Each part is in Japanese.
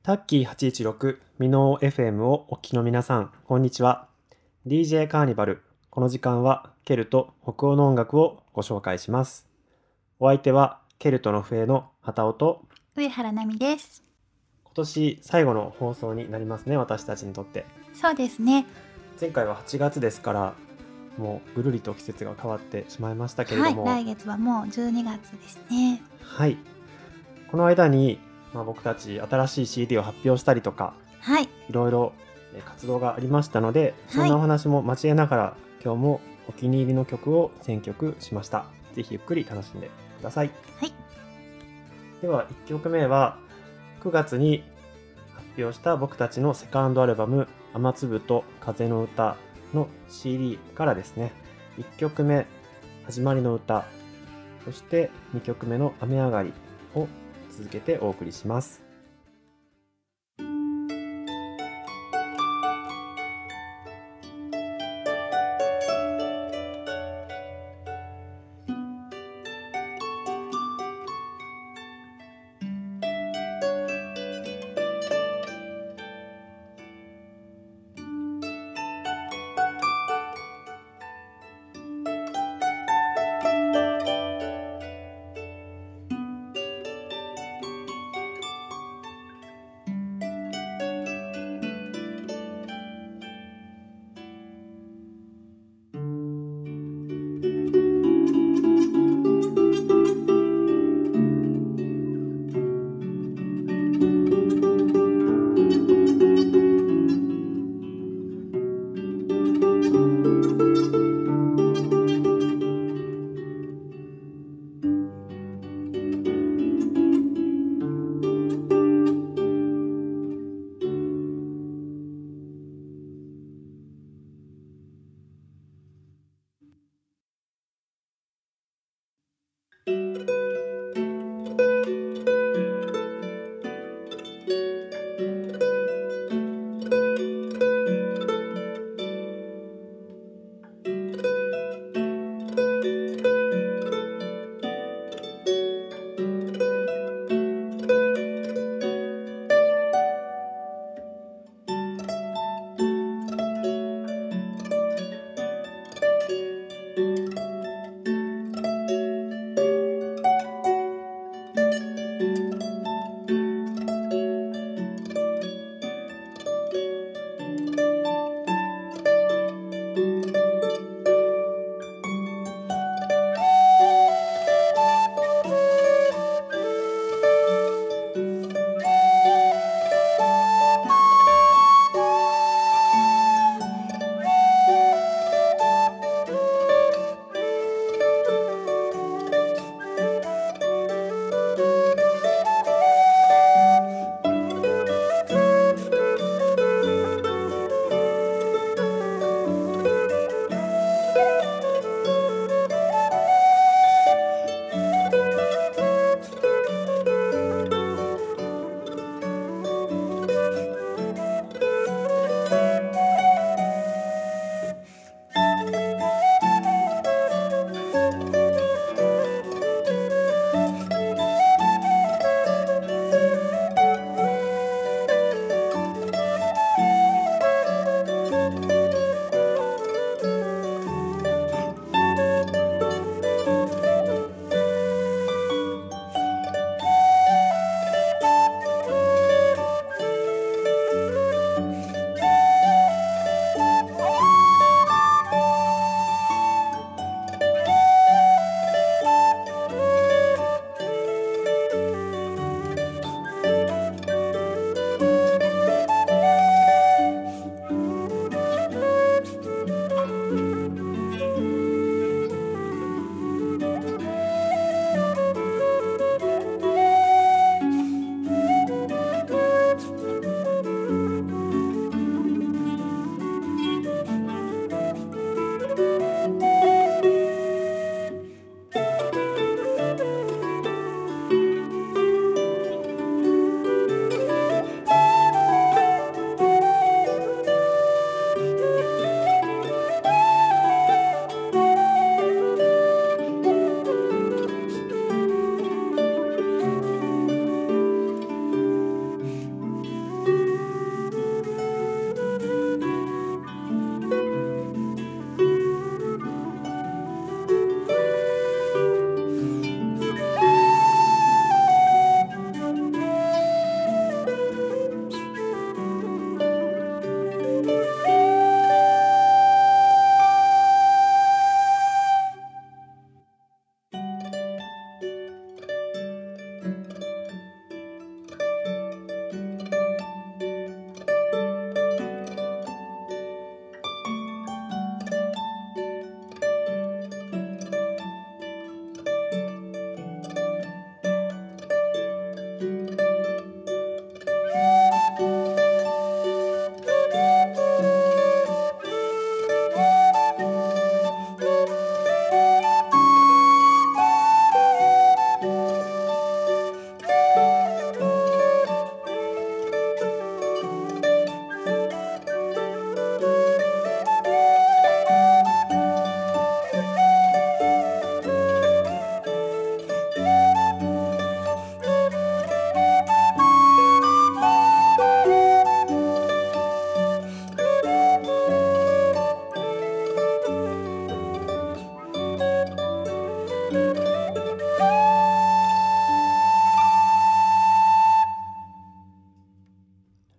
タッキー816ミノー FM をお聞きの皆さん、こんにちは。DJ カーニバル。この時間はケルト、北欧の音楽をご紹介します。お相手はケルトの笛の畑尾と上原奈美です。 今年最後の放送になりますね、私たちにとって。 そうですね。 前回は8月ですから、もうぐるりと季節が変わってしまいましたけれども、 はい、来月はもう12月ですね。 はい。この間に、僕たち新しい CD を発表したりとか、 はい、 いろいろ活動がありましたので、そんなお話も交えながら、今日もお気に入りの曲を選曲しました。ぜひゆっくり楽しんでください。 はい。 では1曲目は9月に発表した僕たちのセカンドアルバム雨粒と風の歌の CD からですね。1曲目始まりの歌、そして2曲目の雨上がりを続けてお送りします。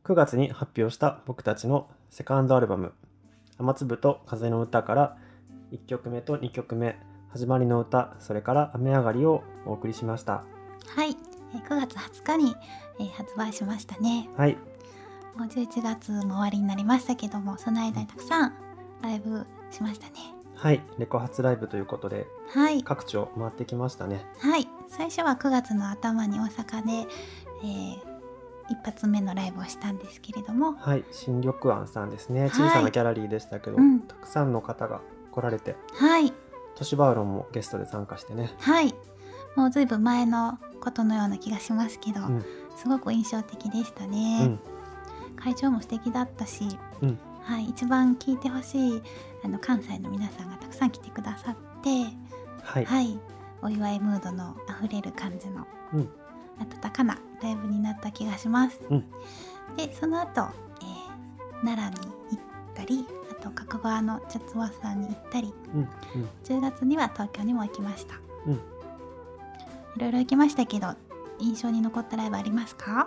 9月に発表した僕たちのセカンドアルバム雨粒と風の歌から1曲目と2曲目始まりの歌、それから雨上がりをお送りしました。 はい、9月20日に、発売しましたね。 はい、 もう11月も終わりになりましたけども、その間にたくさんライブしましたね。 はい、レコ発ライブということで、 はい、 各地を回ってきましたね。 はい、最初は9月の頭に大阪で、一発目のライブをしたんですけれども、 はい、新緑庵さんですね。 はい小さなギャラリーでしたけど、たくさんの方が来られて、 はい、 トシバウロンもゲストで参加してね。 はい、もうずいぶん前のことのような気がしますけど、すごく印象的でしたね。会場も素敵だったし、はい、一番聴いてほしい関西の皆さんがたくさん来てくださって、 はい、 はい、お祝いムードのあふれる感じの、温かなライブになった気がします。でその後、奈良に行ったり、あと加古川の茶津和さんに行ったり、10月には東京にも行きました。いろいろ行きましたけど、印象に残ったライブありますか？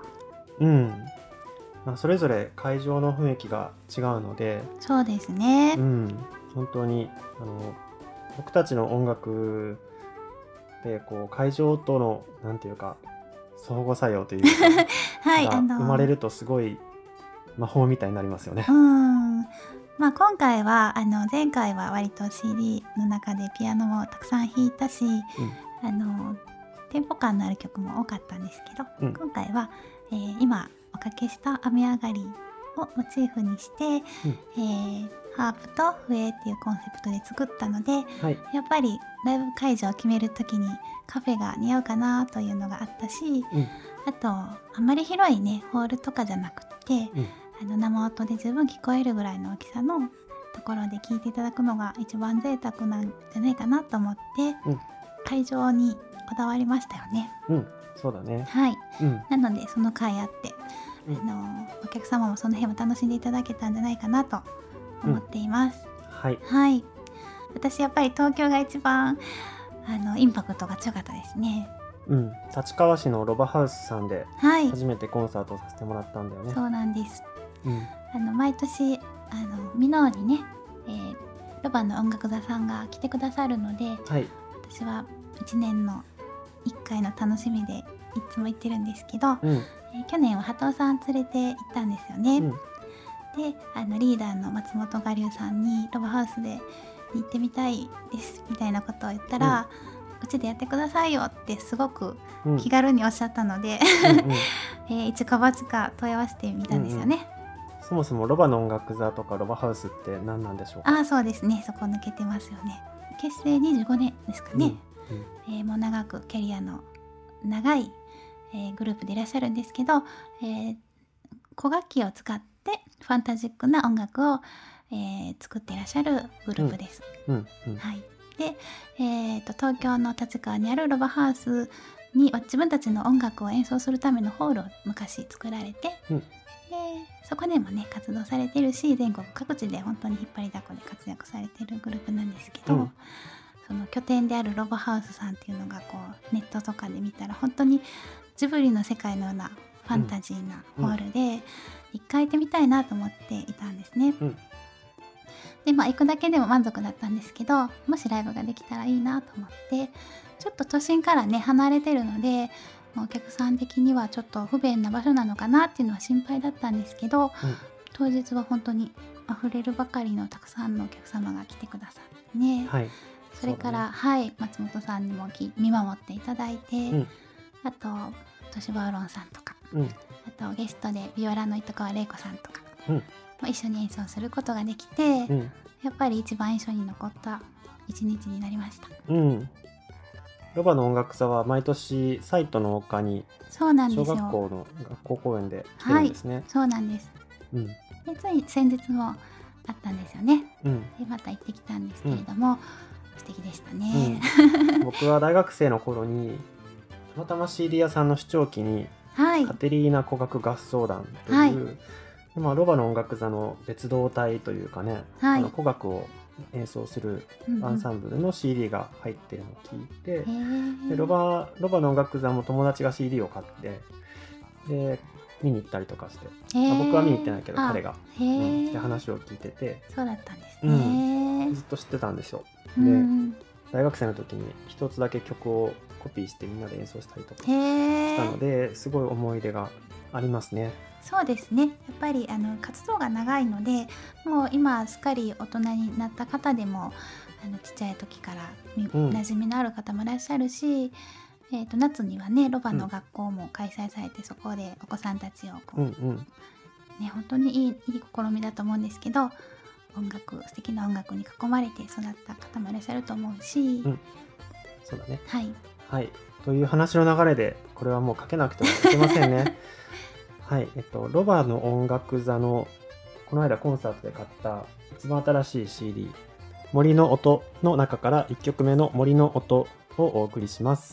それぞれ会場の雰囲気が違うので、 そうですね、 本当に僕たちの音楽でこう会場とのなんていうか相互作用というかはい、 生まれるとすごい魔法みたいになりますよね。 今回は前回は割と CD の中でピアノもたくさん弾いたし、テンポ感のある曲も多かったんですけど、今回は、今おかけした雨上がりをモチーフにして、ハープと笛っていうコンセプトで作ったので、やっぱりライブ会場を決めるときにカフェが似合うかなというのがあったし、あとあまり広いねホールとかじゃなくて、生音で十分聞こえるぐらいの大きさのところで聴いていただくのが一番贅沢なんじゃないかなと思って、会場にこだわりましたよね。 そうだね。 はい、なのでその回あって、お客様もその辺を楽しんでいただけたんじゃないかなと思っています。はい、私やっぱり東京が一番インパクトが強かったですね。 立川市のロバハウスさんで初めてコンサートをさせてもらったんだよね。 そうなんです。毎年箕面にね、ロバの音楽座さんが来てくださるので、私は1年の1回の楽しみでいつも行ってるんですけど、去年は鳩尾さん連れて行ったんですよね。でリーダーの松本我流さんにロバハウスで行ってみたいですみたいなことを言ったら、うちでやってくださいよってすごく気軽におっしゃったので、一か八か問い合わせてみたんですよね。 そもそもロバの音楽座とかロバハウスって何なんでしょうか？ そうですね、そこ抜けてますよね。結成25年ですかね。もう長くキャリアの長い、グループでいらっしゃるんですけど、古楽器を使ってファンタジックな音楽を、作っていらっしゃるグループです。で、東京の立川にあるロバハウスに自分たちの音楽を演奏するためのホールを昔作られて、でそこでもね活動されてるし、全国各地で本当に引っ張りだこで活躍されてるグループなんですけど、その拠点であるロバハウスさんっていうのがこうネットとかで見たら本当にジブリの世界のようなファンタジーなホールで、一回行ってみたいなと思っていたんですね。で行くだけでも満足だったんですけど、もしライブができたらいいなと思って、ちょっと都心からね離れてるのでお客さん的にはちょっと不便な場所なのかなっていうのは心配だったんですけど、当日は本当に溢れるばかりのたくさんのお客様が来てくださってね、それから、松本さんにも見守っていただいて、あとトシバウロンさんとか、あとゲストでビオラの糸川玲子さんとか、一緒に演奏することができて、やっぱり一番印象に残った一日になりました。 ロバの音楽座は毎年サイトの丘に小学校の学校公演で来てるんですね。 そうなんです。でつい先日もあったんですよね。でまた行ってきたんですけれども、素敵でしたね。 僕は大学生の頃にたまたま CD 屋さんの視聴器に、カテリーナ古楽合奏団という、ロバの音楽座の別動隊というかね、古楽を演奏するアンサンブルの CD が入ってるのを聞いて、でロバの音楽座も友達が CD を買って、で見に行ったりとかして、 へー僕は見に行ってないけどあ彼が、 へえ、 で話を聞いてて、 そうだったんですね。 ずっと知ってたんですよ。で、 うん大学生の時に一つだけ曲をコピーしてみんなで演奏したりとかへしたのえ、 で、すごい思い出がありますね。 そうですね。やっぱり活動が長いので、もう今すっかり大人になった方でもちっちゃい時から馴染みのある方もいらっしゃるし、夏にはねロバの学校も開催されて、そこでお子さんたちをこう、ね、本当にいい試みだと思うんですけど、素敵な音楽に囲まれて育った方もいらっしゃると思うし、 そうだね。 はい、 はい。という話の流れで、これはもうかけなくてもいけませんね。はい。ロバの音楽座のこの間コンサートで買った一番新しい CD、森の音の中から1曲目の森の音をお送りします。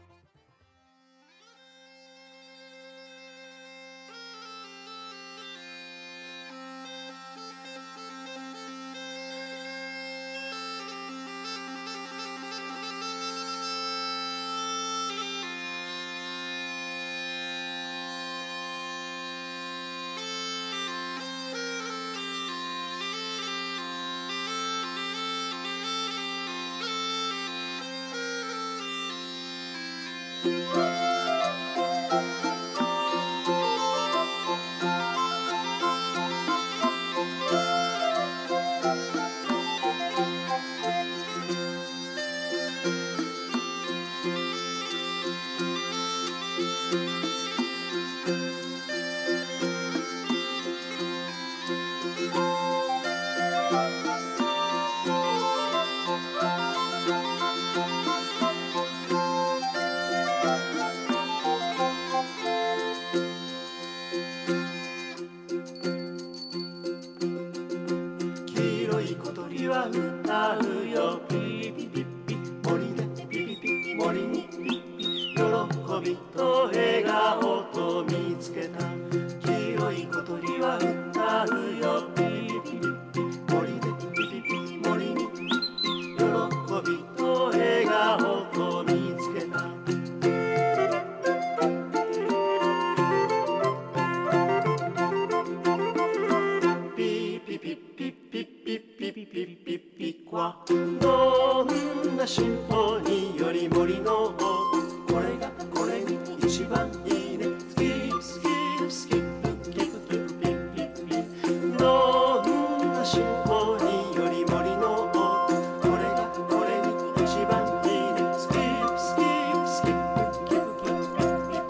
歌うよピーピピピ森でピピピ森にピピ喜びと笑顔と見つけた黄色い小鳥は歌うよピーピピピ森でピピピ森にピピ喜びと笑顔と見つけたピピピピピピピピピピピはどんなシンフォニーより森の音これがこれに一番いいねスキップスキップスキップキップキップピッピッピどんなシンフォニーより森の音これがこれに一番いいねスキップスキップスキップキップキップピッピッ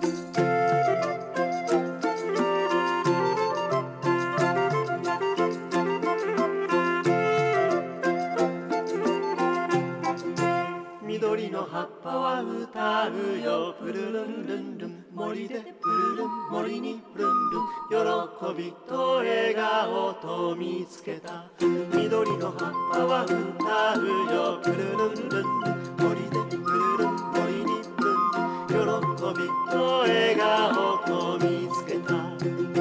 緑の葉っぱは歌うよプルルンルンルン森でプルルン森にプルンルン喜びと笑顔と見つけた緑の葉っぱは歌うよプルルンルンルン森でプルルン森にプルンルン喜びと笑顔と見つけた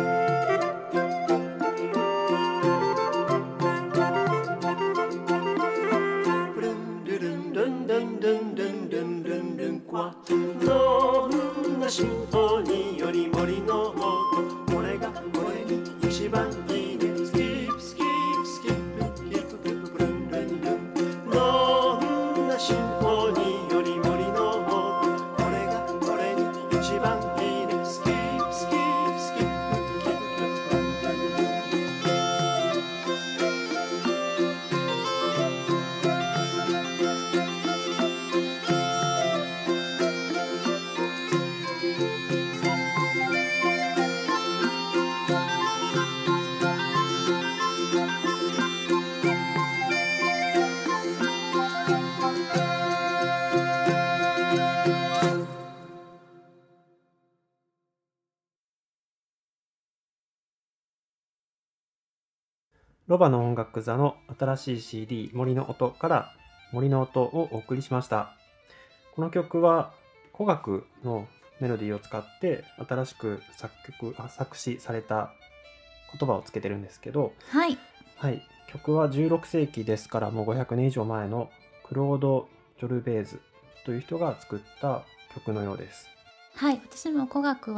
どんなシンフォニーより森の音これがこれに一番いいねスキップスキップスキップキップキップブルンルンルンどんなシンフォニーより森の音これがこれに一番いいねスキップスキップスキップキップキップブルンルンルンロバの音楽座の新しい CD 森の音から森の音をお送りしました。この曲は古楽のメロディーを使って新しく作詞された言葉をつけてるんですけど、 はい、 はい、曲は16世紀ですからもう500年以上前のクロード・ジョルベーズという人が作った曲のようです。 はい、私も古楽は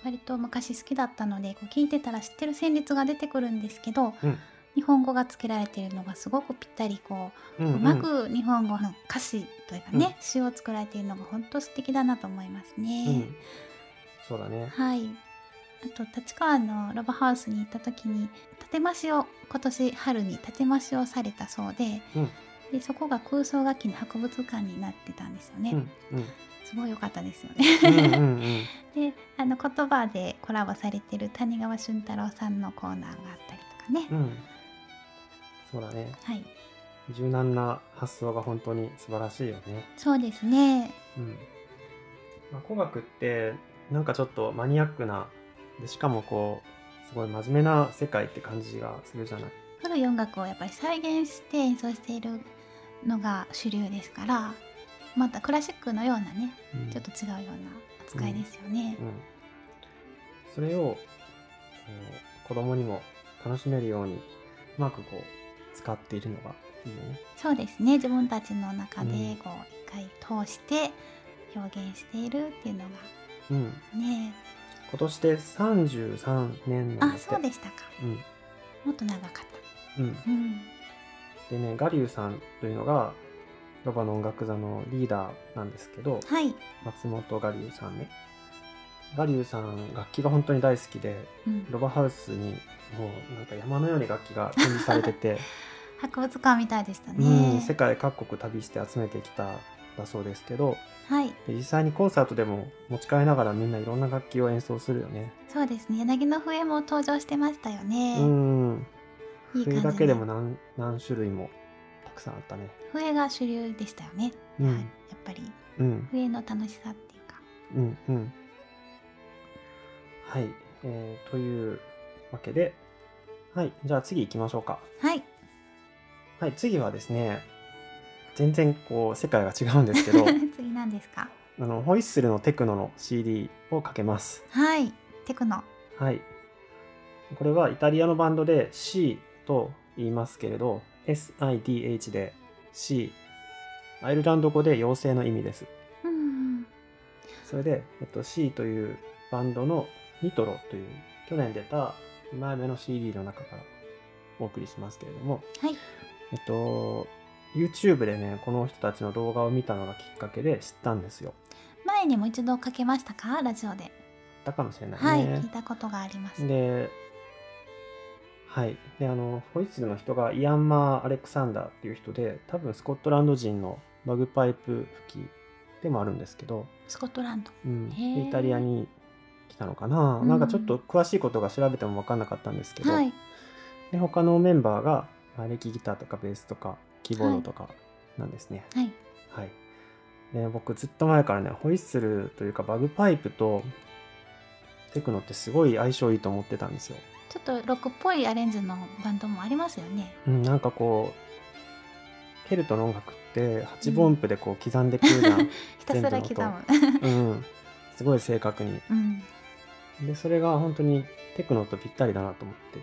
割と昔好きだったのでこう聞いてたら知ってる旋律が出てくるんですけど、 うん日本語がつけられているのがすごくぴったりこう、うまく日本語の歌詞というかね、詩を作られているのが本当素敵だなと思いますね。 そうだね。 はい。あと立川のロバハウスに行った時に建増しを今年春に建増しをされたそうで、でそこが空想楽器の博物館になってたんですよね。すごい良かったですよね。で言葉でコラボされてる谷川俊太郎さんのコーナーがあったりとかね。 そうだね。 はい。 柔軟な発想が本当に素晴らしいよね。 そうですね。 古楽ってなんかちょっとマニアックなで、しかもこうすごい真面目な世界って感じがするじゃない。 古い音楽をやっぱり再現して演奏しているのが主流ですから、またクラシックのようなね、ちょっと違うような扱いですよね。 それを子供にも楽しめるようにうまくこう使っているのがいいよね。 そうですね。自分たちの中でこう一回通して表現しているっていうのがね。 今年で33年なんですって。 あ、そうでしたか。もっと長かった。でね、ガリュウさんというのがロバの音楽座のリーダーなんですけど、松本ガリュウさんね。ガリュウさん楽器が本当に大好きで、ロバハウスにもうなんか山のように楽器が展示されてて博物館みたいでしたね。 世界各国旅して集めてきただそうですけど、 で実際にコンサートでも持ち帰りながらみんないろんな楽器を演奏するよね。 そうですね。柳の笛も登場してましたよね。 笛だけでも何種類もたくさんあったね。 笛が主流でしたよね。やっぱり笛の楽しさっていうか。 はい、というわけで、じゃあ次行きましょうか。次はですね、全然こう世界が違うんですけど次何ですか？ ホイッスルのテクノの CD をかけます。 テクノ。 これはイタリアのバンドで C と言いますけれど、 SIDH で C、 アイルランド語で妖精の意味です。それで、C というバンドのニトロという去年出た2枚目の CD の中からお送りしますけれども、YouTube でねこの人たちの動画を見たのがきっかけで知ったんですよ。 前にも一度かけましたか？ラジオで。 だかもしれないね。 聞いたことがあります。 で、ホイッスルの人がイアンマー・アレクサンダーっていう人で、多分スコットランド人のバグパイプ吹きでもあるんですけど、 スコットランド、 でイタリアに来たのかな、なんかちょっと詳しいことが調べても分かんなかったんですけど、で他のメンバーがエレキギターとかベースとかキーボードとかなんですね。で僕ずっと前からね、ホイッスルというかバグパイプとテクノってすごい相性いいと思ってたんですよ。 ちょっとロックっぽいアレンジのバンドもありますよね。 なんかこうケルトの音楽って8分音符でこう刻んでくるじゃん。 ひたすら刻む。 すごい正確に。でそれが本当にテクノとぴったりだなと思って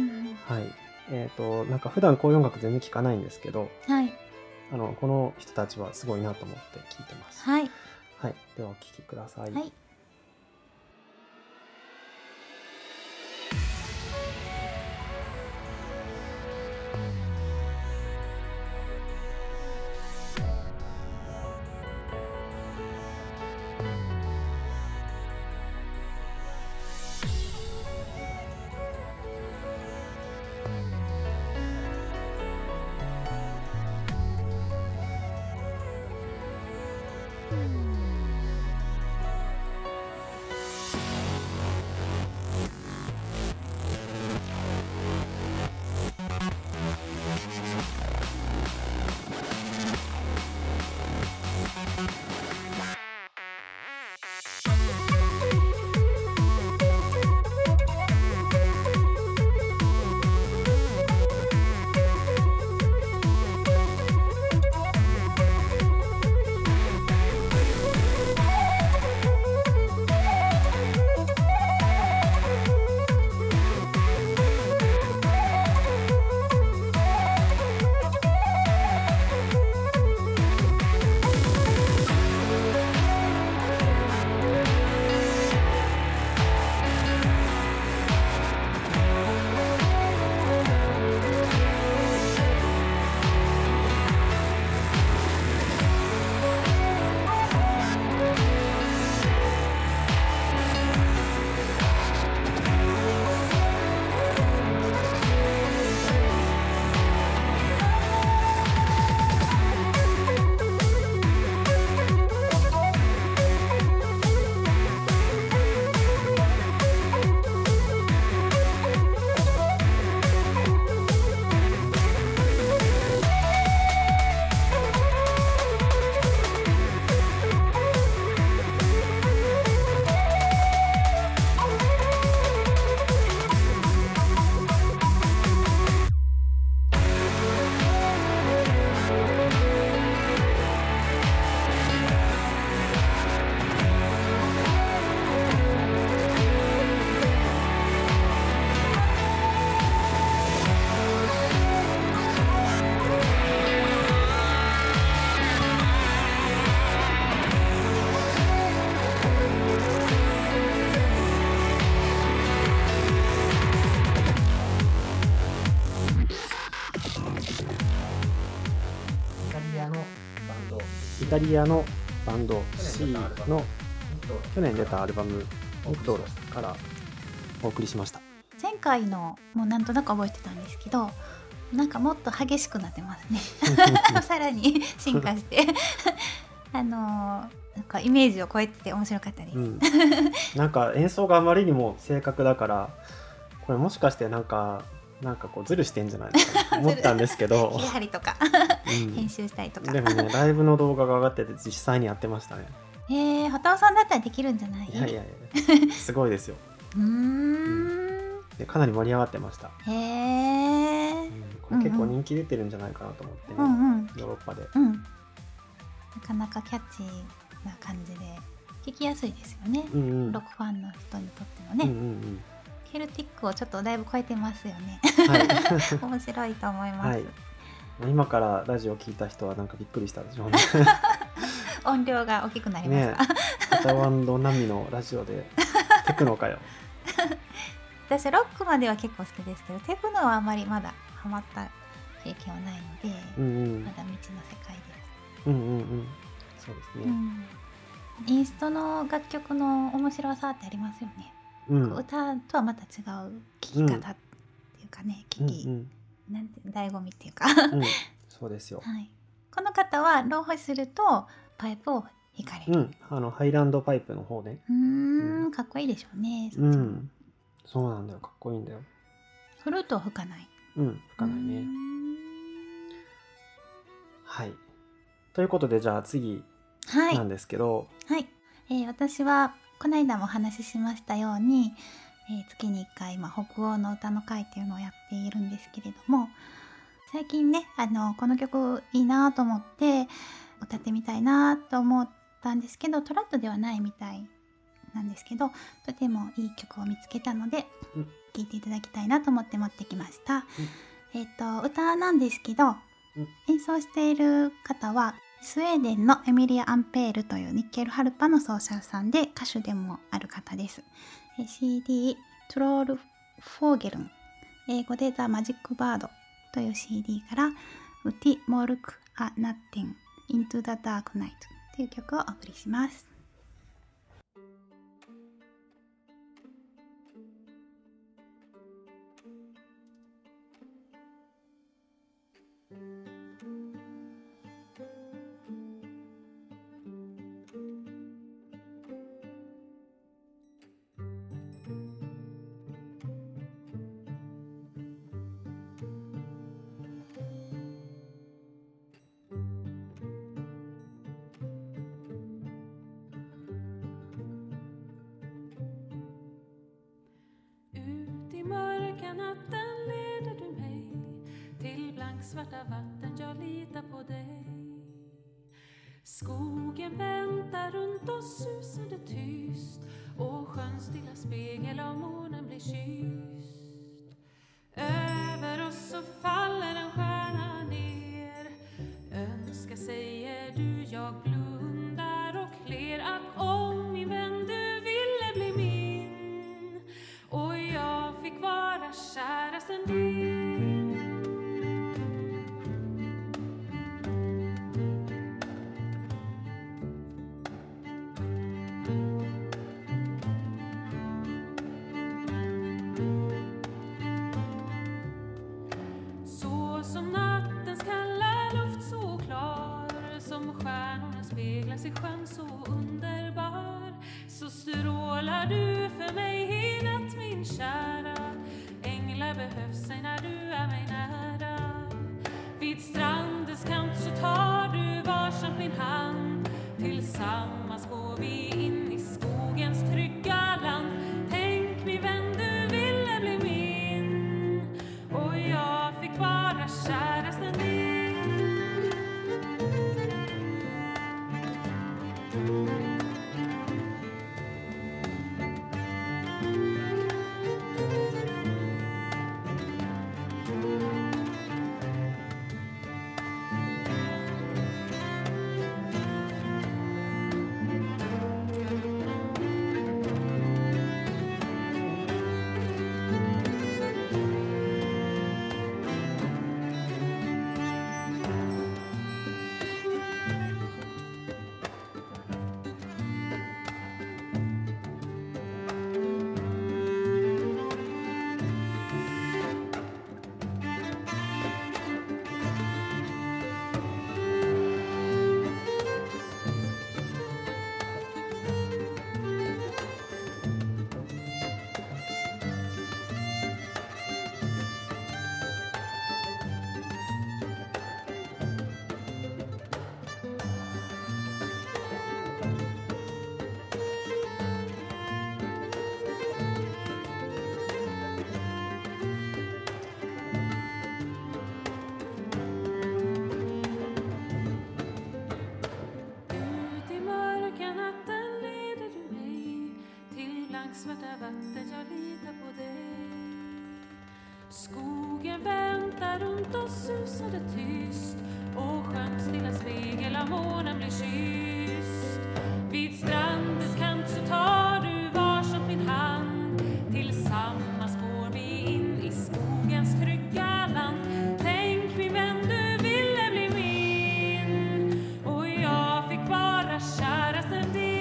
て、なんか普段こういう音楽全然聴かないんですけど、この人たちはすごいなと思って聴いてます。ではお聴きください。 イタリアのバンド C の去年出たアルバムニクトロからお送りしました。 前回のもうなんとなく覚えてたんですけど、なんかもっと激しくなってますねさらに進化してなんかイメージを超えてて面白かったです、 なんか演奏があまりにも正確だから、これもしかしてなんかこうズルしてんじゃないかなと思ったんですけど切り張りとか編集したりとか。 でもね、ライブの動画が上がってて実際にやってましたね。 畑尾さんだったらできるんじゃない？ いやいやすごいですよでかなり盛り上がってました。これ結構人気出てるんじゃないかなと思ってね、ヨーロッパで、 なかなかキャッチーな感じで聴きやすいですよね、ロックファンの人にとってもね、ケルティックをちょっとだいぶ超えてますよね、面白いと思います、 今からラジオ聞いた人はなんかびっくりしたでしょうね音量が大きくなりましたね。片ワンド並みのラジオでテクノかよ私ロックまでは結構好きですけど、テクノはあまりまだハマった経験はないので、まだ未知の世界です。 そうですね、 インストの楽曲の面白さってありますよね、歌とはまた違う聴き方っていうかね、なんて醍醐味っていうかそうですよ、 この方は浪費するとパイプを弾かれる、 ハイランドパイプの方ね。 かっこいいでしょうね。 そうなんだよ、かっこいいんだよ。 フルートを吹かない。 吹かないね。はい。ということで、じゃあ次なんですけど、 私はこの間もお話ししましたように、月に1回、北欧の歌の会っていうのをやっているんですけれども、最近ね、この曲いいなと思って歌ってみたいなと思ったんですけど、トラッドではないみたいなんですけど、とてもいい曲を見つけたので、聴いていただきたいなと思って持ってきました。歌なんですけど、演奏している方はスウェーデンのエミリア・アンペールというニッケルハルパの奏者さんで、歌手でもある方です。CD トロール・フォーゲルン、英語でザ・マジック・バードという CD からウティ・モルク・ア・ナッティン Into the Dark Night という曲をお送りします。 Svarta vatten, jag litar på dig. Skogen väntar runt oss, susande tyst, och sjöns stilla spegel av månen blir kysst. Över oss så faller en stjärna ner. Önska säger du, jag blundar och ler, att om min vän du ville bli min, och jag fick vara kärasten din. I sjön så underbar, så strålar du för mig i natt min kära. Änglar behövs sig när du är mig nära. Vid strandens kant så tar du varsamt min hand. Tillsammans går vi in i skogens trygga land. Tänk min vän, du ville bli min, och jag fick vara kärasten din. svarta vatten, jag litar på dig. Skogen väntar runt oss, susade tyst, och skönt stilla spegel av månen blir kysst. Vid strandens kant så tar du varsamt min hand, tillsammans går vi in i skogens trygga land. Tänk min vän, du ville bli min, och jag fick vara kärasten din.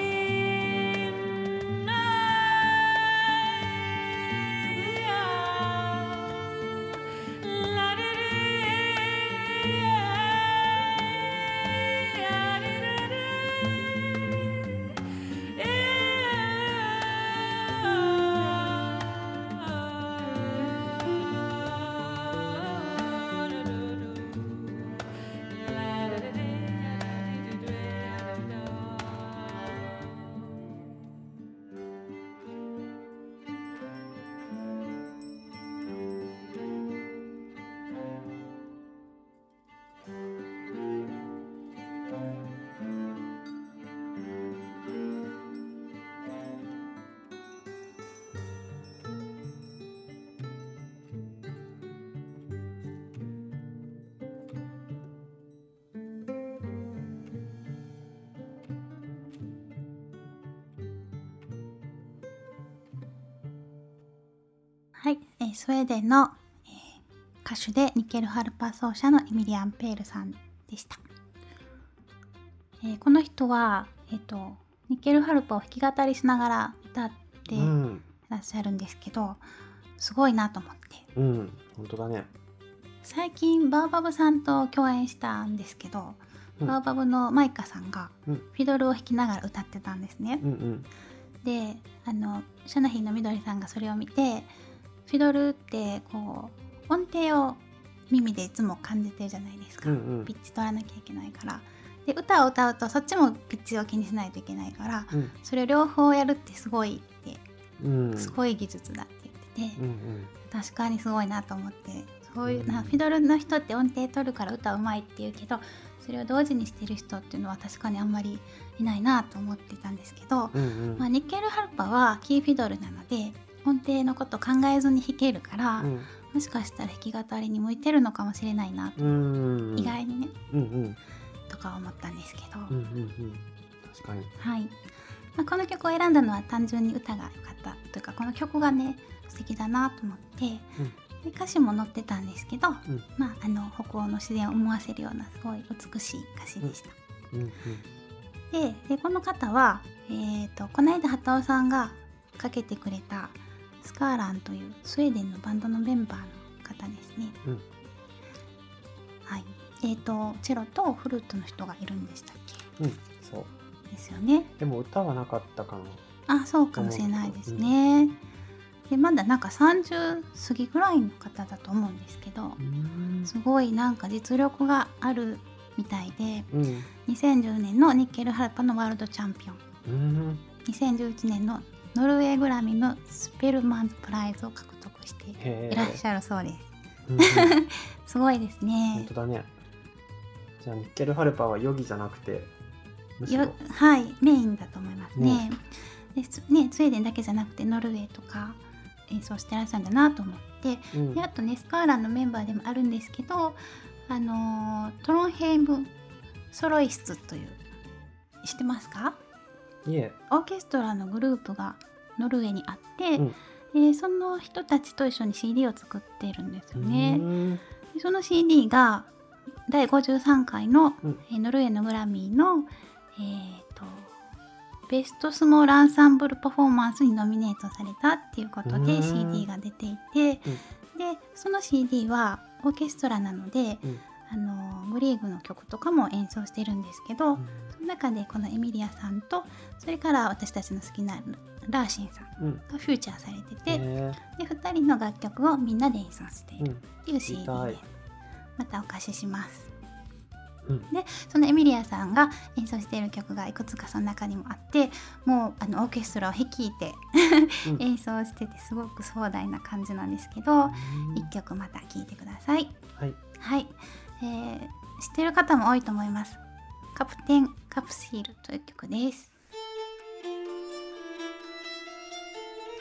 はい、スウェーデンの、歌手でニケルハルパ奏者のエミリアン・ペールさんでした。この人は、ニケルハルパを弾き語りしながら歌っていらっしゃるんですけど、すごいなと思って、 本当だね。 最近バーバブさんと共演したんですけど、バーバブのマイカさんがフィドルを弾きながら歌ってたんですね。で、シャナヒンのみどりさんがそれを見て、フィドルってこう音程を耳でいつも感じてるじゃないですか、ピッチ取らなきゃいけないから。で、歌を歌うとそっちもピッチを気にしないといけないから、それを両方やるってすごいって、すごい技術だって言ってて、確かにすごいなと思って、そういうフィドルの人って音程取るから歌うまいって言うけど、それを同時にしてる人っていうのは確かにあんまりいないなと思ってたんですけど、ニケルハルパはキーフィドルなので音程のこと考えずに弾けるから、もしかしたら弾き語りに向いてるのかもしれないなと、意外にね、とか思ったんですけど、 確かに、 はい。この曲を選んだのは単純に歌が良かったというか、この曲がね素敵だなと思って、で歌詞も載ってたんですけど、北欧の自然を思わせるようなすごい美しい歌詞でした。でこの方は、この間畑尾さんがかけてくれたスカーランというスウェーデンのバンドのメンバーの方ですね。はい。チェロとフルートの人がいるんでしたっけ？ そうですよね。 でも歌はなかったかな。そうかもしれないですね。でまだなんか30過ぎぐらいの方だと思うんですけど、すごいなんか実力があるみたいで、2010年のニッケルハルパのワールドチャンピオン、2011年のノルウェーグラミーのスペルマンズプライズを獲得していらっしゃるそうです。すごいですね。 本当だね。じゃあニッケルハルパはヨギじゃなくてむしろメインだと思いますね。でスウェーデンだけじゃなくてノルウェーとか演奏してらっしゃるんだなと思って、であとねスカーランのメンバーでもあるんですけど、トロンヘイムソロイスツという知ってますか？ いえ。 オーケストラのグループがノルウェーにあって、その人たちと一緒に CD を作っているんですよね。でその CD が第53回の、ノルウェーのグラミーの、ベストスモールアンサンブルパフォーマンスにノミネートされたっていうことで CD が出ていて、でその CD はオーケストラなので、グリーグの曲とかも演奏してるんですけど、その中でこのエミリアさんとそれから私たちの好きなラーシンさんがフューチャーされてて、で2人の楽曲をみんなで演奏しているっていう CD でまたお貸しします。でそのエミリアさんが演奏している曲がいくつかその中にもあって、もうオーケストラを率いて演奏しててすごく壮大な感じなんですけど、1曲また聴いてください。はい、知ってる方も多いと思います。カプテンカプシールという曲です。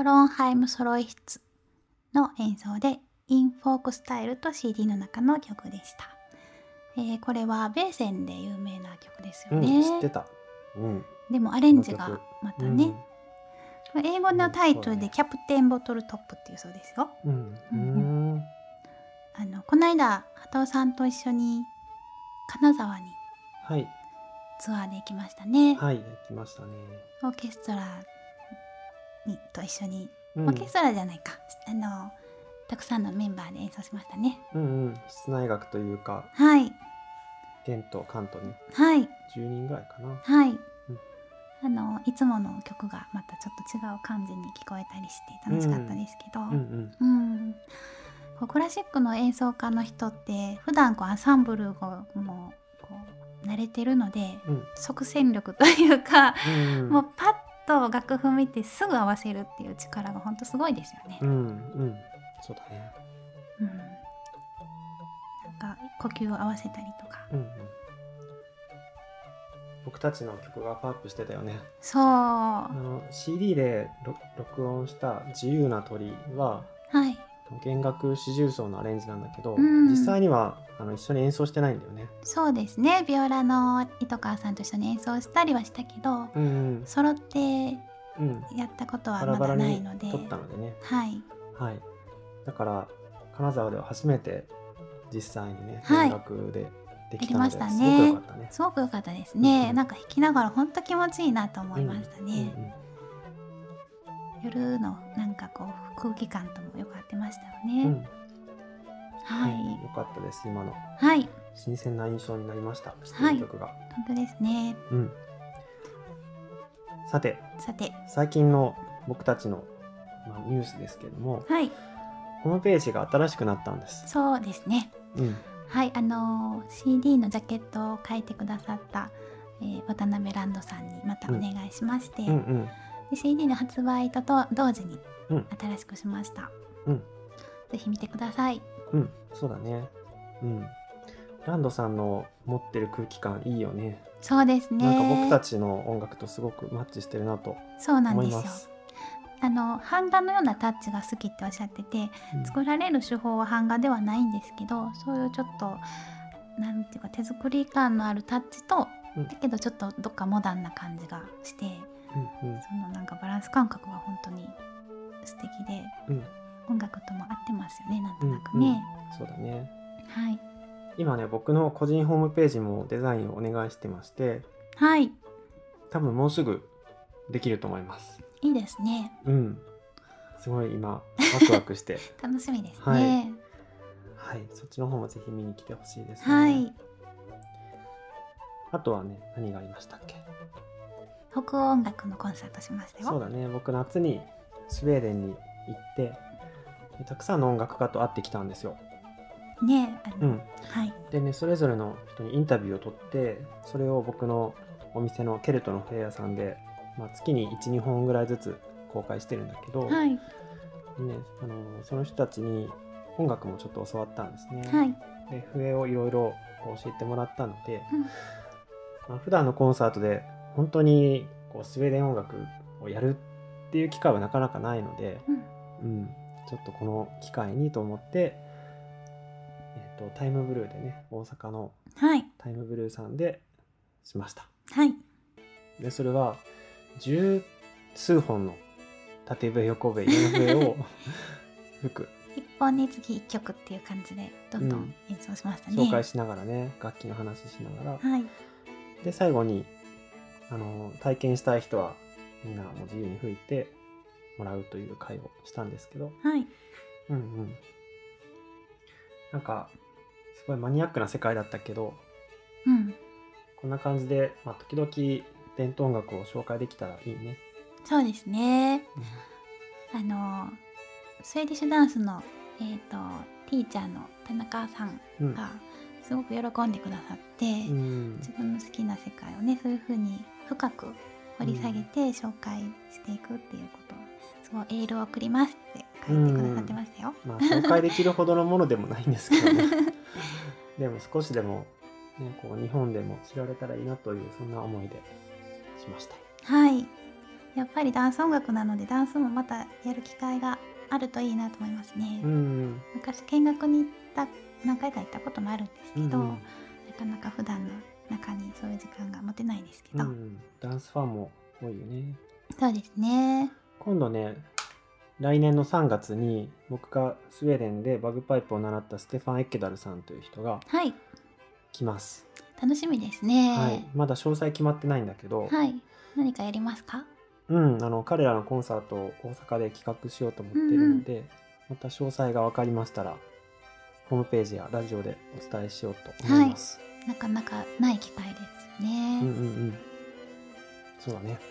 ロンハイムソロイ室の演奏でインフォークスタイルと CD の中の曲でした。これはベーセンで有名な曲ですよね。 知ってた。 でもアレンジがまたね、英語のタイトルでキャプテンボトルトップっていうそうですよ。この間畑尾さんと一緒に金沢にツアーで行きましたね。 はい、行きましたね。 オーケストラと一緒に、オーケストラじゃないか、たくさんのメンバーで演奏しましたね。 室内楽というか、弦とカントに10人ぐらいかな。 いつもの曲がまたちょっと違う感じに聞こえたりして楽しかったですけど、クラシックの演奏家の人って普段アンサンブルがもう慣れてるので、即戦力というか、もうパッと楽譜見てすぐ合わせるっていう力が本当すごいですよね。 そうだね。 なんか呼吸を合わせたりとか。 僕たちの曲がパワーアップしてたよね。 そう。 CD で録音した自由な鳥は、弦楽四重奏のアレンジなんだけど、実際には一緒に演奏してないんだよね。 そうですね。ビオラの糸川さんと一緒に演奏したりはしたけど、揃ってやったことはまだないので、 撮ったのでね。だから金沢では初めて実際にね、弦楽でできたので、すごく良かったね。 すごく良かったですね。なんか弾きながら本当気持ちいいなと思いましたね。夜のなんか空気感ともよく合ってましたよね。 良かったです。今の新鮮な印象になりました。知ってる曲が。 本当ですね。 さて最近の僕たちのニュースですけども、ホームページが新しくなったんです。 そうですね。CD のジャケットを書いてくださった、渡辺ランドさんにまたお願いしまして、CD の発売と同時に新しくしました。ぜひ見てください。 そうだね。ランドさんの持ってる空気感いいよね。 そうですね。 なんか僕たちの音楽とすごくマッチしてるなと思います。 そうなんですよ。版画のようなタッチが好きっておっしゃってて、作られる手法は版画ではないんですけど、そういうちょっとなんていうか手作り感のあるタッチと、だけどちょっとどっかモダンな感じがして、そのなんかバランス感覚が本当に素敵で、音楽とも合ってますよね、なんとなくね。 そうだね。今ね、僕の個人ホームページもデザインをお願いしてまして、多分もうすぐできると思います。 いいですね。 すごい今ワクワクして楽しみですね。 そっちの方もぜひ見に来てほしいですね。あとはね、何がありましたっけ？ 北欧音楽のコンサートしましたよ。 そうだね。僕夏にスウェーデンに行ってたくさんの音楽家と会ってきたんですよ。でね、それぞれの人にインタビューを取って、それを僕のお店のケルトのフェアさんで、月に 1,2 本ぐらいずつ公開してるんだけど、その人たちに音楽もちょっと教わったんですね。で、笛をいろいろ教えてもらったので、普段のコンサートで本当にスウェーデン音楽をやるっていう機会はなかなかないので、ちょっとこの機会にと思って、タイムブルーでね、大阪のタイムブルーさんでしました。で、それは10数本の縦笛横笛4笛を吹く 1本につき1曲っていう感じでどんどん演奏しましたね。 紹介しながらね、楽器の話しながら、で最後に体験したい人はみんなもう自由に吹いてもらうという会をしたんですけど、なんかすごいマニアックな世界だったけど、こんな感じで、時々伝統音楽を紹介できたらいいね。 そうですね。スウェーディッシュダンスの、ティーチャーの田中さんがすごく喜んでくださって、自分の好きな世界をね、そういう風に深く掘り下げて紹介していくっていうことを、すごいエールを送りますって書いてくださってましたよ。 紹介できるほどのものでもないんですけどね。でも少しでも、ね、日本でも知られたらいいなという、そんな思いでしました。 やっぱりダンス音楽なのでダンスもまたやる機会があるといいなと思いますね。昔見学に何回か行ったこともあるんですけど、なかなか普段の中にそういう時間が持てないですけど、 ダンスファンも多いよね。 そうですね。 今度ね、来年の3月に僕がスウェーデンでバグパイプを習ったステファン・エッケダルさんという人が来ます。 楽しみですね。 まだ詳細決まってないんだけど、 何かやりますか？ 彼らのコンサートを大阪で企画しようと思っているので、また詳細が分かりましたらホームページやラジオでお伝えしようと思います。 なかなかない機会ですね。 そうだね。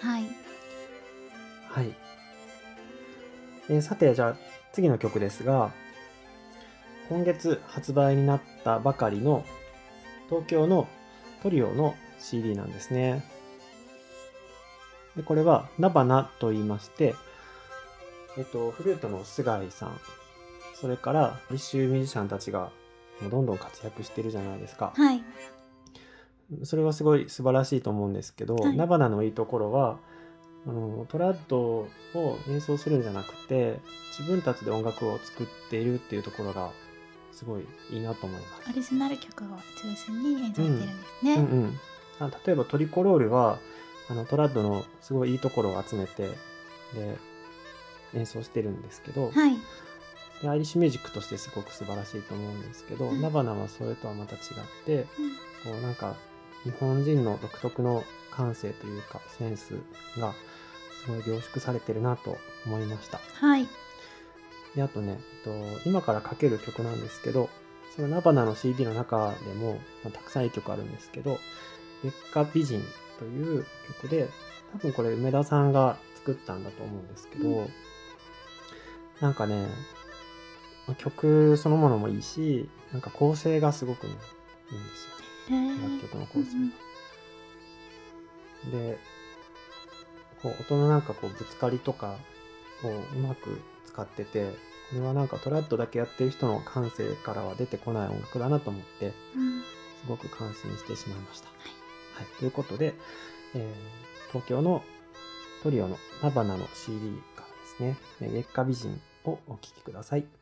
さて、じゃあ次の曲ですが、今月発売になったばかりの東京のトリオの CD なんですね。でこれはナバナと言いまして、フルートの菅井さん、それからビッシュミュージシャンたちがもうどんどん活躍してるじゃないですか。それはすごい素晴らしいと思うんですけど、ナバナのいいところはトラッドを演奏するんじゃなくて自分たちで音楽を作っているっていうところがすごいいいなと思います。 オリジナル曲を中心に演奏してるんですね。 例えばトリコロールはトラッドのすごいいいところを集めてで演奏してるんですけど、でアイリッシュミュージックとしてすごく素晴らしいと思うんですけど、ナバナはそれとはまた違って、こうなんか日本人の独特の感性というかセンスがすごい凝縮されてるなと思いました。であとね、今からかける曲なんですけど、そのナバナの CD の中でも、たくさんいい曲あるんですけど、月下美人という曲で、多分これ梅田さんが作ったんだと思うんですけど、なんかね、曲そのものもいいし、なんか構成がすごくね、いいんですよね。楽曲の構成が。で、こう音のなんかこうぶつかりとかをうまく使ってて、これはなんかトラッドだけやってる人の感性からは出てこない音楽だなと思って、すごく感心してしまいました。ということで、東京のトリオのナバナの CD からですね、月下美人をお聴きください。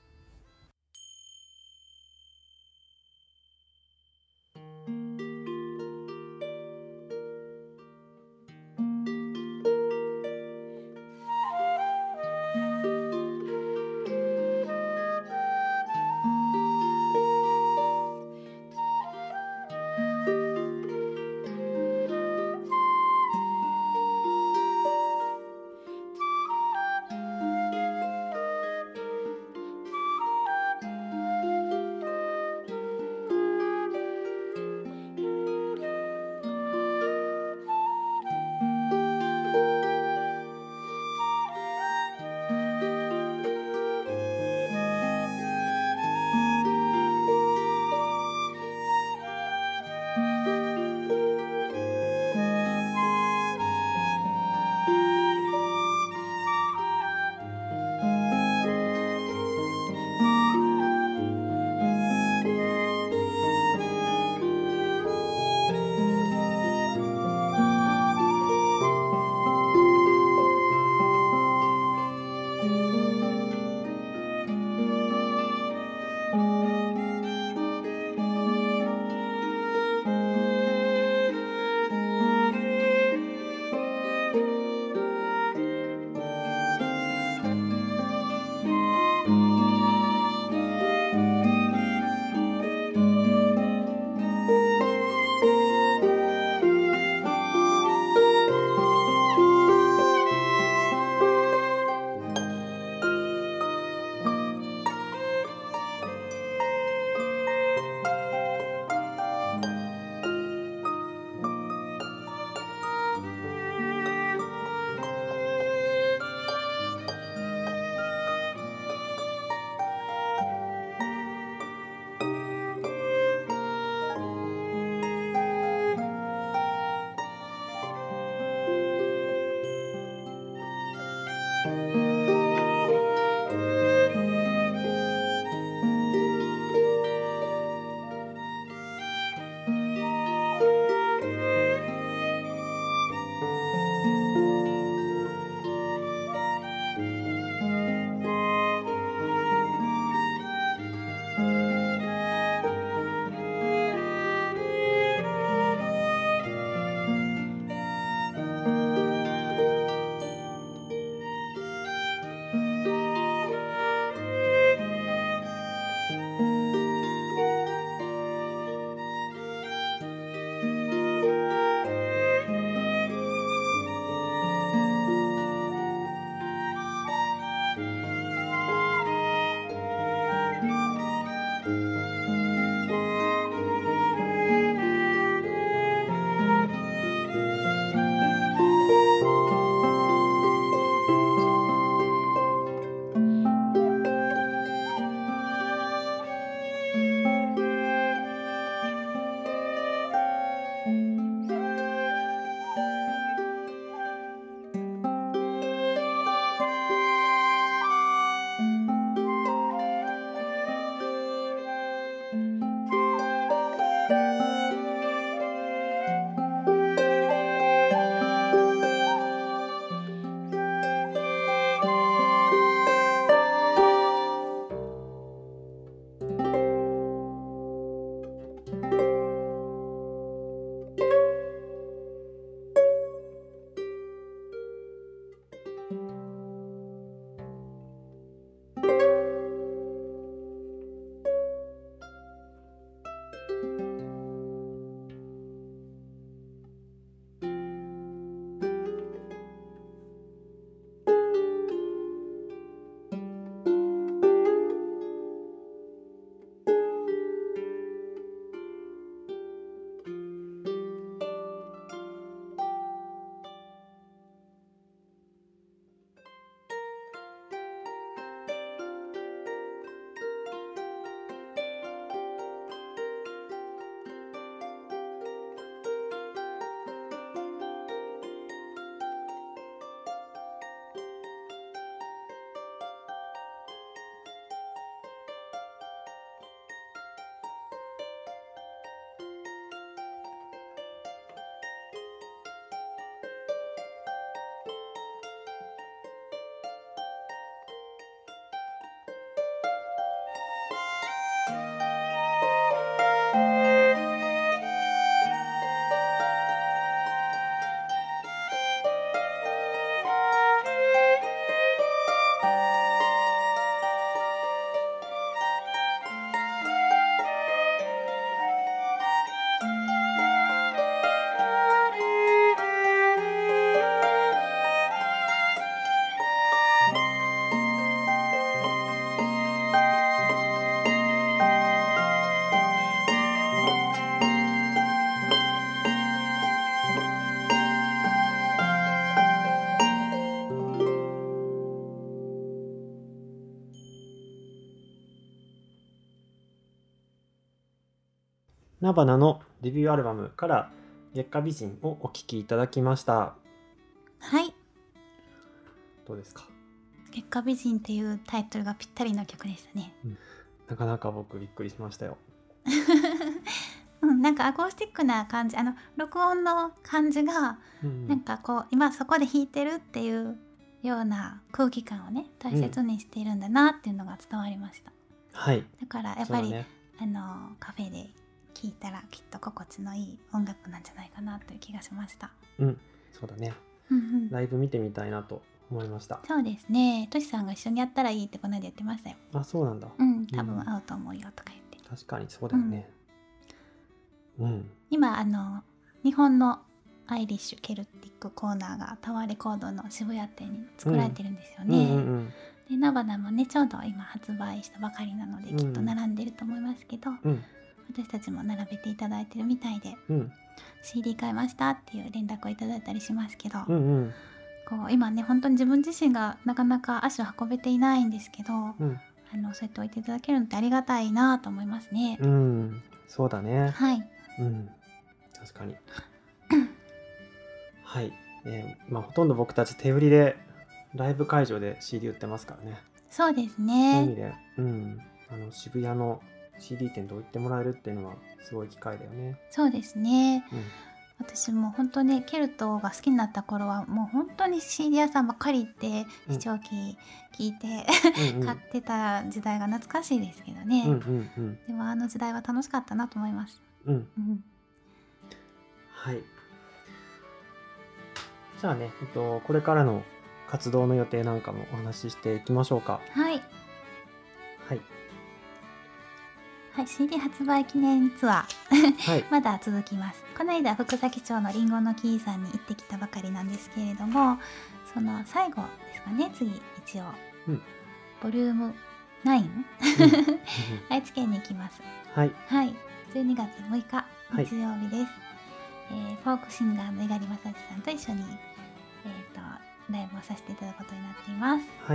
ナバナのデビューアルバムから月下美人をお聴きいただきました。 はい、 どうですか？ 月下美人っていうタイトルがぴったりの曲でしたね。 なかなか僕びっくりしましたよ。 なんかアコースティックな感じ、録音の感じが、なんかこう今そこで弾いてるっていうような空気感をね大切にしているんだなっていうのが伝わりました。 はい。 だからやっぱり、 ね、 カフェで聴いたらきっと心地のいい音楽なんじゃないかなという気がしました。 そうだね。 うんうん、 ライブ見てみたいなと思いました。 そうですね。トシさんが一緒にやったらいいってこの間言ってましたよ。 あ、そうなんだ。 多分合うと思うよとか言って。 確かにそうだよね。 今日本のアイリッシュケルティックコーナーがタワーレコードの渋谷店に作られてるんですよね。でナバナもねちょうど今発売したばかりなので、きっと並んでると思いますけど、私たちも並べていただいてるみたいで、CD 買いましたっていう連絡をいただいたりしますけど、こう今ね本当に自分自身がなかなか足を運べていないんですけど、そうやって置いていただけるのってありがたいなと思いますね。 そうだね。 はい。 確かに。はい。ほとんど僕たち手売りでライブ会場で CD 売ってますからね。 そうですね。 そういう意味で、渋谷の CD 店で置いてもらえるっていうのはすごい機会だよね。 そうですね。私も本当にケルトが好きになった頃はもう本当に CD 屋さんばっかり行って視聴器聞いて買ってた時代が懐かしいですけどね。でも時代は楽しかったなと思います。 はい。じゃあね、これからの活動の予定なんかもお話ししていきましょうか。 はい。 はい。 はい、CD 発売記念ツアー、まだ続きます。この間福崎町のりんごの木さんに行ってきたばかりなんですけれども、その最後ですかね、次一応、ボリューム9、愛知県に行きます。はい、12月6日日曜日です。フォークシンガーの猪狩正史さんと一緒に、ライブをさせていただくことになっています。はい。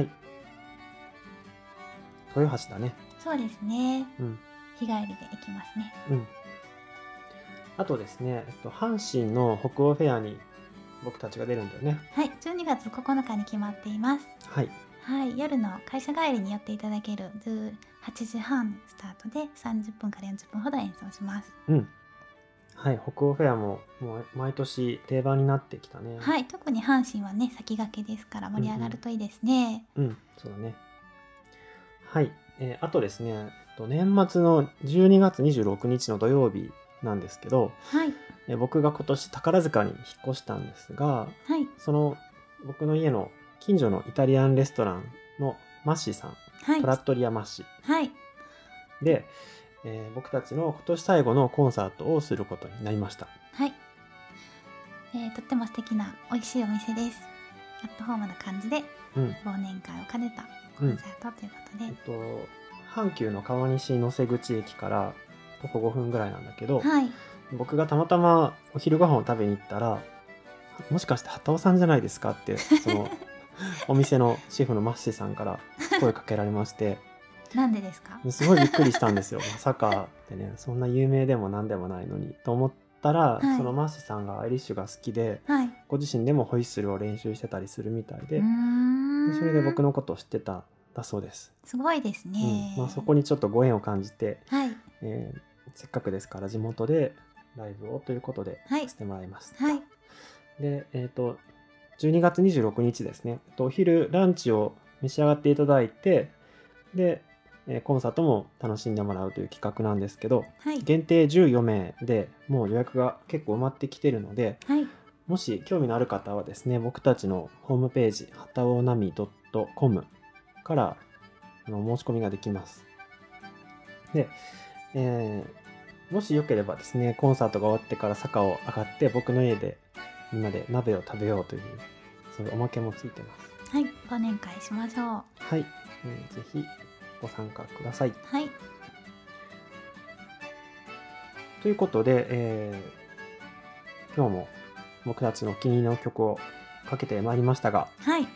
豊橋だね。 そうですね。日帰りで行きますね。 あとですね、阪神の北欧フェアに僕たちが出るんだよね。 はい、12月9日に決まっています。はい、夜の会社帰りに寄っていただける8時半スタートで30分から40分ほど演奏します。 はい、北欧フェアももう毎年定番になってきたね。 はい、特に阪神はね先駆けですから盛り上がるといいですね。 そうだね。はい、あとですね、年末の12月26日の土曜日なんですけど、僕が今年宝塚に引っ越したんですが、その僕の家の近所のイタリアンレストランのマッシーさん、トラットリアマッシー、で、僕たちの今年最後のコンサートをすることになりました。 とっても素敵な美味しいお店です。アットホームな感じで、忘年会を兼ねたコンサートということで、 阪急の川西能勢口駅から徒歩5分ぐらいなんだけど、僕がたまたまお昼ご飯を食べに行ったら、もしかして畑尾さんじゃないですかってそのお店のシェフのマッシーさんから声かけられましてなんでですか？ すごいびっくりしたんですよ。まさかってね、そんな有名でもなんでもないのにと思ったら、そのマッシーさんがアイリッシュが好きで、ご自身でもホイッスルを練習してたりするみたいで、それで僕のことを知ってただそうです。 すごいですね。 そこにちょっとご縁を感じて、せっかくですから地元でライブをということでさせてもらいます。で、12月26日ですね、お昼ランチを召し上がっていただいて、で、コンサートも楽しんでもらうという企画なんですけど、限定14名でもう予約が結構埋まってきてるので、もし興味のある方はですね、僕たちのホームページはたおなみ .com から申し込みができます。で、もしよければですね、コンサートが終わってから坂を上がって僕の家でみんなで鍋を食べようという、そういうおまけもついてます。 忘年会しましょう。 ぜひご参加ください。ということで、今日も僕たちのお気に入りの曲をかけてまいりましたが、今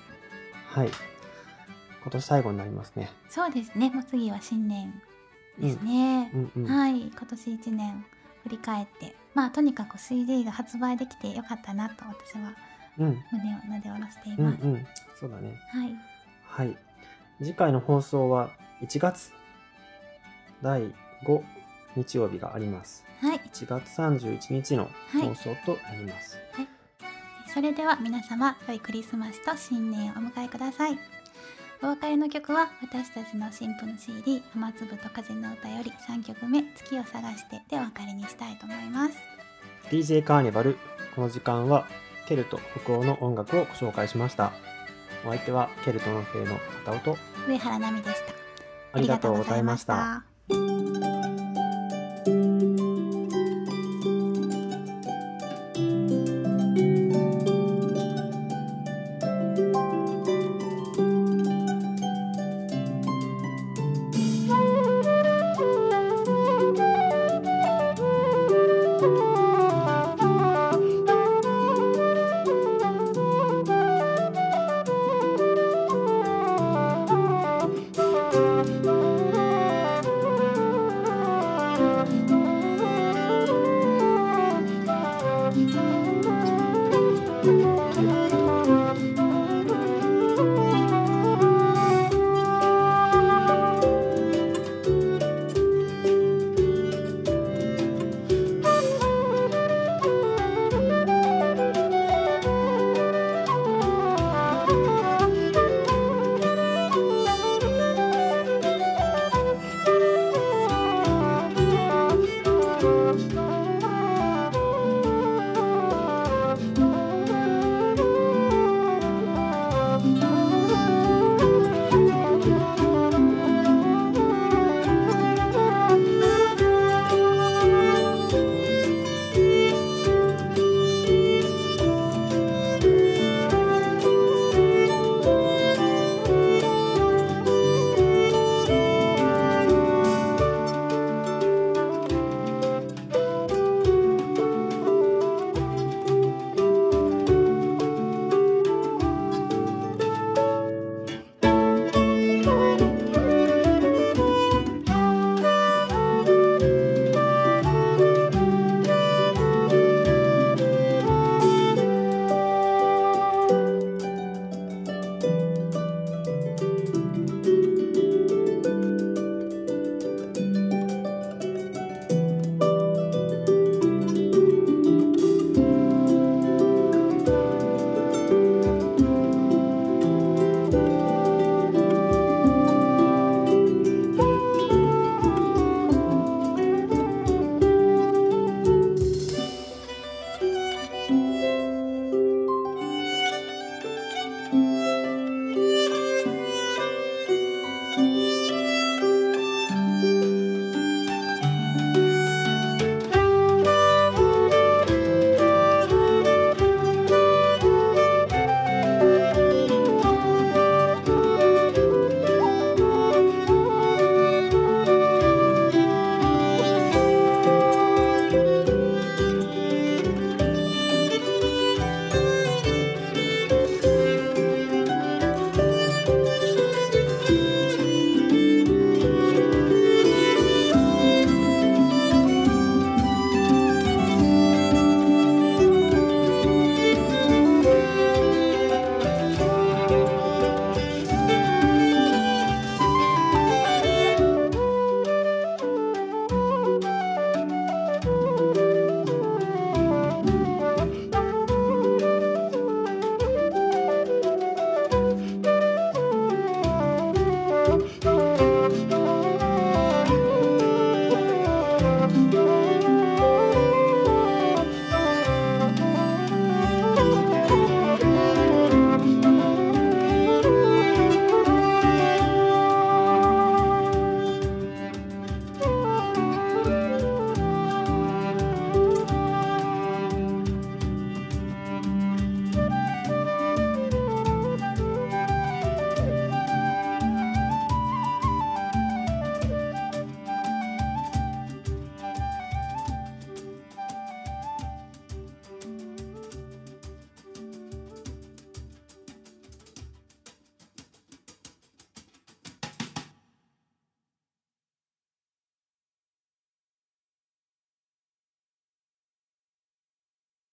年最後になりますね。 そうですね。もう次は新年ですね。今年1年振り返って、とにかく CD が発売できてよかったなと私は胸をなで下ろしています。 そうだね。 はい。 次回の放送は1月第5日曜日があります。1月31日の放送となります。 それでは皆様良いクリスマスと新年をお迎えください。お別れの曲は私たちの新婦の CD 雨粒と風の歌より3曲目月を探してでお別れにしたいと思います。 DJ カーニバル、この時間はケルト北欧の音楽をご紹介しました。お相手はケルトのフェの片尾と上原奈美でした。 ありがとうございました。